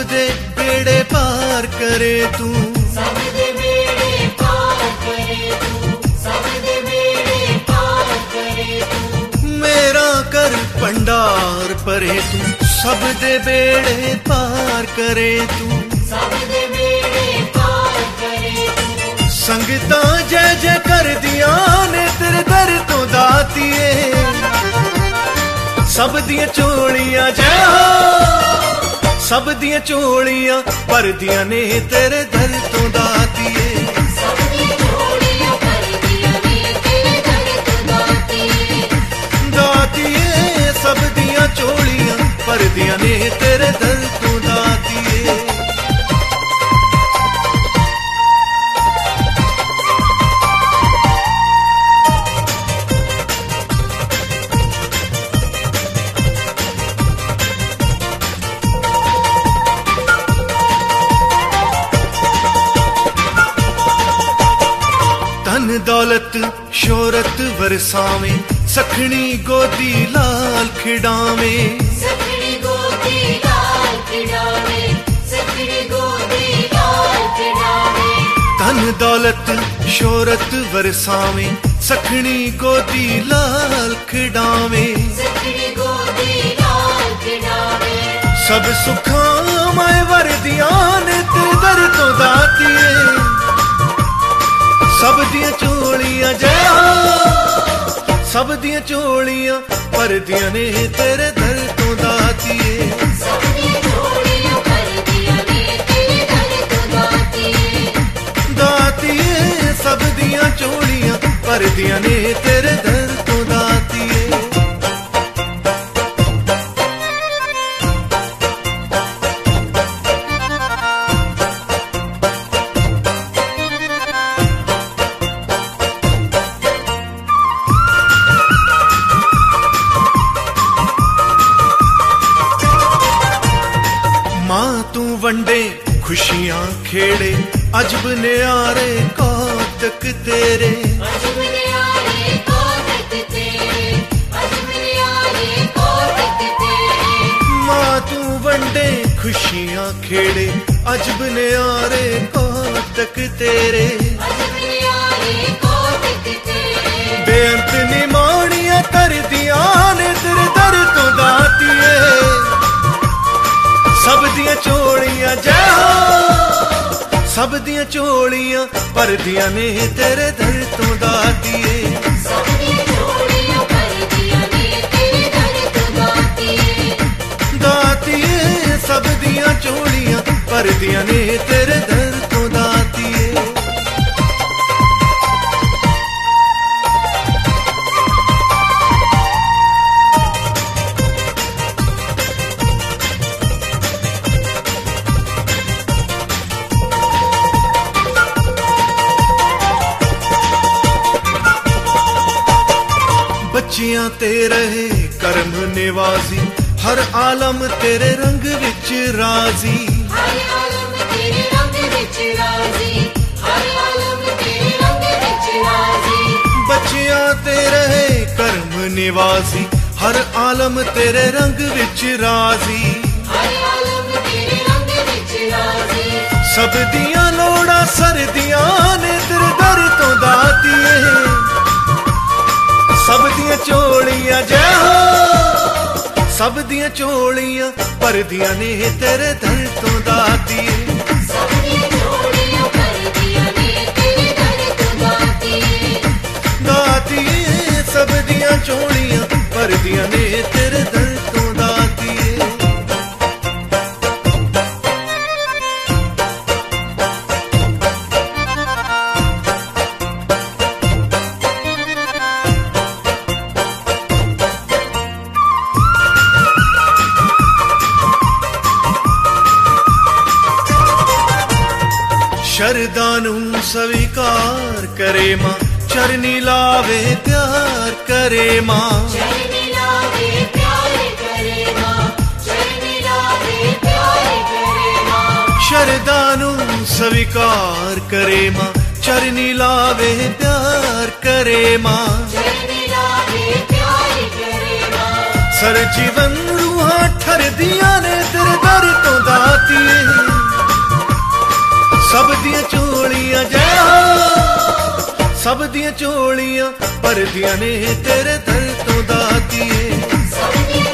दे बेड़े पार करे तू, सब दे बेड़े पार करे तू, सब दे बेड़े पार करे तू। मेरा कर भंडार परे तू, सब दे बेड़े पार करे तू, सब दे बेड़े पार करे तू। संगता जय जय कर दिया ने तेरे दर तो दातिए, सब दियां चोलियां जय हो, सब दियां चोलियां पर दियां ने तेरे दर तो दातिए, सब दी चोलियां पर दियां ने तेरे दर तो दातिए, दातिए सब दियां चोलियां पर दियां ने तेरे दर तो दातिए। धन दौलत शोहरत वरसावें, सखनी गोदी लाल खिडावें, सखनी गोदी लाल खिडावे, सखनी गोदी लाल खिडावे। धन दौलत शोहरत वरसावें, सखनी गोदी लाल खिडावें, सखनी गोदी लाल खिडावे। सब सुखां मैं वरदियां ने तेरे दर तो दातिए, सब दियां चोलियां जय हो, सब दियां चोलियां पर दियां ने तेरे दर तो दातिए, सब दी चोलियां पर दियां ने तेरे दर तो दातिए, दातिए सब दियां चोलियां पर दियां ने तेरे दर तो दातिए। वंडे खुशियां खेड़े अजब न्यारे कौतक तेरे, अजब न्यारे कौतक तेरे, अजब न्यारे कौतक तेरे। माँ तू वंडे खुशियां खेड़े अजब न्यारे कौतक तेरे, अजब न्यारे कौतक तेरे। बेअंत निमाणियां कर दियां ने तेरे दर तो दातिए, सब दियां चोलियां जय हो, सब दियां चोलियां पर दियां ने तेरे दर तो दातिए, सब दी चोलियां पर दियां ने तेरे दर तो दातिए, दातिए सब दियां चोलियां पर दियां ने तेरे दर तो दातिए। बच्चियां ते रहे करम निवाजी, हर आलम तेरे रंग विच राजी, हर आलम तेरे रंग विच राजी, हर आलम तेरे रंग विच राजी। बच्चियां ते रहे करम निवाजी, हर आलम तेरे रंग विच राजी, हर आलम तेरे रंग विच राजी। सब दियां लोड़ां सरदियां ने तेरे दर तो दातिए, सब दियां चोलियां जय हो, सब दियां चोलियां पर दियां ने तेरे दर तो दातिए, सब दी चोलियां पर दियां ने तेरे दर तो दातिए, दातिए सब दियां चोलियां पर दियां ने तेरे दर तो दातिए। शरदानू स्वीकार करे माँ, चरनी लावे प्यार करे माँ, चरनी लावे प्यार करे माँ, चरनी लावे प्यार करे माँ। शरदानू स्वीकार करे माँ, चरनी लावे प्यार करे माँ, चरनी लावे प्यार करे माँ। सर जीवन रूहां ठर दिया ने तेरे दर तो दातिए सब दियां झोलियां जय हो सब दियां झोलियां भरदियां ने तेरे दर तो दातिए